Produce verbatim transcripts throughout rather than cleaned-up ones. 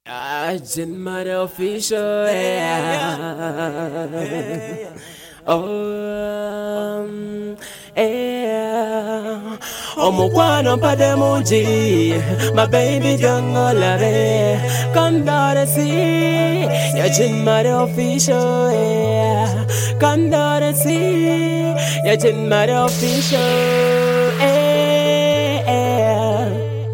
Agent Mother Official, yeah. Oh, um, yeah. Omukwano mpade mungi, my baby jangolare. Come down and see, Agent Mother Official, yeah. Come down and see, Agent Mother Official, yeah.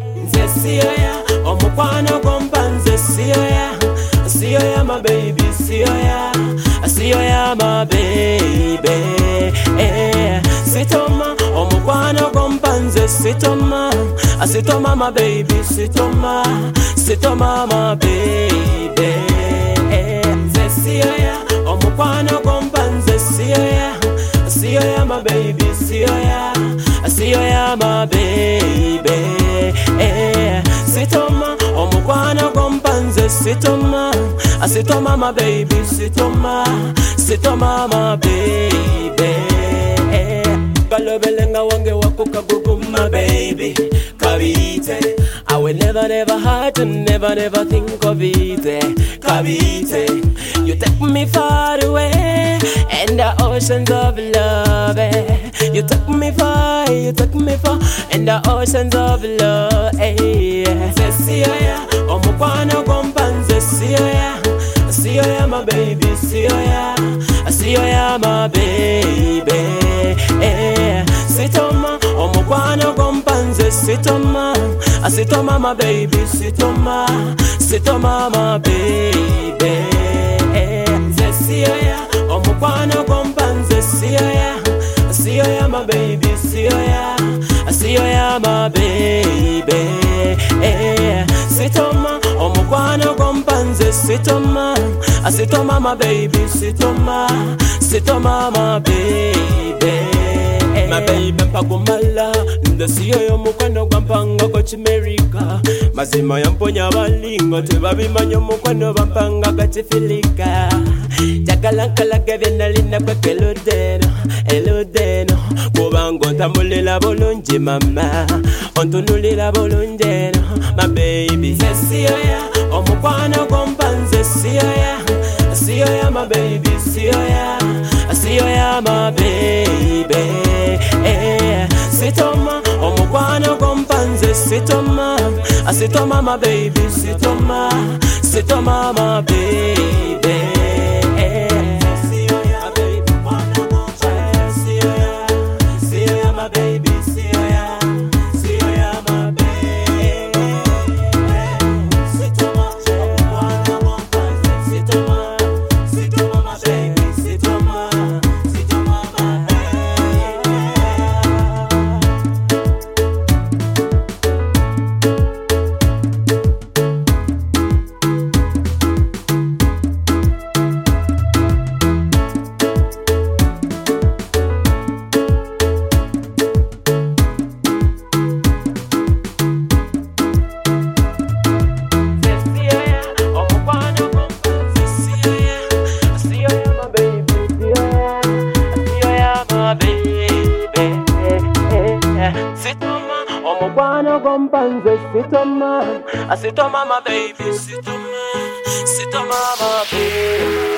Zessia, omukwano gompanze sioya, sioya my baby, sioya, sioya my baby, eh. Sitoma, omukwano gompanze sitoma, sitoma my baby, sitoma, sitoma my baby, eh. Sioya, omukwano gompanze sioya, sioya my baby, sioya, sioya my baby, eh. Sitoma, omukwano gompanze sitoma, sitoma my baby, sitoma, sitoma my baby, eh. Kalobelenga wange wakuka gugu my baby, kabite. I will never never hurt and never never think of it, eh. Kabite. You take me far away in the oceans of love, eh. You took me far, you took me far in the oceans of love, eh. Sioya, omukwano gompanze sioya, sioya my baby, sioya, sioya my baby, eh. Sitoma, omukwano gompanze sitoma, sitoma my baby, sitoma, sitoma my baby, eh. Sioya, omukwano gompanze sioya, sioya my baby, sioya, sioya my baby, eh. Sitoma, omukwano gompanze sitoma, sitoma my baby, sitoma, sitoma my baby, eh. My baby mpagumala, nda siyo mukwano gwampanga ko chimerika. Mazima yamponya balingo tebabimanyo mukwano bampanga kachifilika. Jakalankalaka byenalina kwekeludeno, eludeno. Kubango ntamulila bulungi mama, ontunulila bulungi no, my baby. Sioya, omukwano gompanze sioya, sioya my baby, sioya, sioya my baby, eh. Sitoma, omukwano gompanze sitoma, sitoma my baby, sitoma, sitoma my baby, eh. Sioya, baby, mwana gompanze sioya, sioya my baby, sioya, sioya my baby, sitoma, omukwano gompanze sitoma, sitoma my baby, sitoma, sitoma my baby. Omukwano gompanze sitoma, sitoma my baby, sitoma, sitoma my baby.